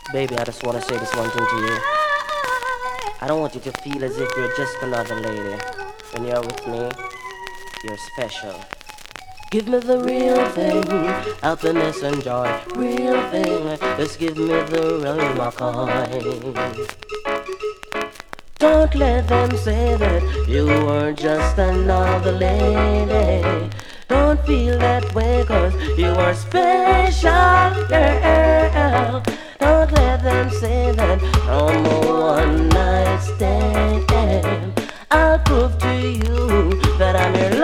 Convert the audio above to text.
Baby, I just want to say this one thing to you. I don't want you to feel as if you're just another lady. When you're with me, you're special. Give me the real thing, happiness and joy. Real thing, just give me the real McCoy. Don't let them say that you are just another lady. Don't feel that way, cause you are special, girl. Don't let them say that I'm a one night stand. I'll prove to you that I'm your